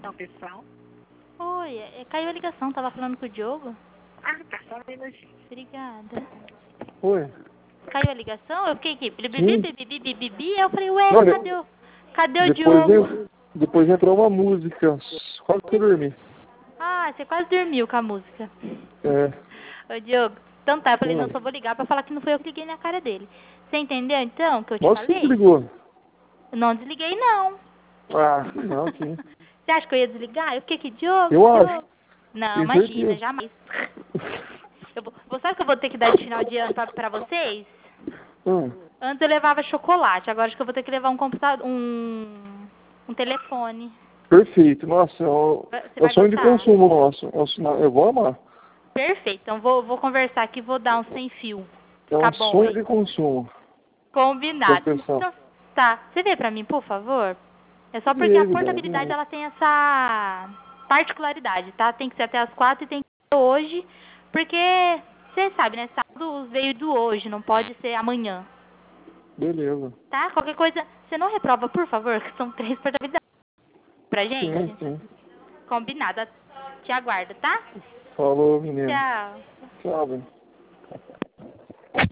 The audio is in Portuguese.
Não, pessoal. Oi, caiu a ligação, tava falando com o Diogo. Ah, tá, só um minutinho. Obrigada. Oi. Caiu a ligação, eu fiquei aqui, Sim. bibi, eu falei, ué, Não, cadê o depois, Diogo? depois entrou uma música, quase que eu dormi. Ah, você quase dormiu com a música. É. Ô, Diogo, então tá, eu falei, não, Oi. só vou ligar pra falar que não foi eu que liguei na cara dele. Você entendeu, então, o que eu te Nossa, você falei? desligou. Eu não desliguei, não. Ah, não, sim. Você acha que eu ia desligar? Eu fiquei aqui, Diogo, Eu acho. Diogo. Não, Tenho imagina, certeza. jamais. Sabe o que eu vou ter que dar de final de ano pra vocês? Hum, Antes eu levava chocolate, agora acho que eu vou ter que levar um computador, um telefone. perfeito. Nossa, Você é o vai sonho de gostar? consumo nosso. Eu vou amar. Perfeito, então vou conversar aqui, vou dar um sem fio. É Ficar um bom sonho aí. de consumo. Pra Combinado. pessoal. Então, tá, você vê pra mim, por favor? É só porque a Vejo, portabilidade, ela tem essa particularidade, tá? Tem que ser até as 4 e tem que ser hoje, porque você sabe, né? Sábado veio do hoje, não pode ser amanhã. Beleza. Tá? Qualquer coisa, você não reprova, por favor, que são 3 portabilidades pra Sim, gente? sim. Combinado. Te aguardo, tá? Falou, menino. Tchau. Tchau, velho.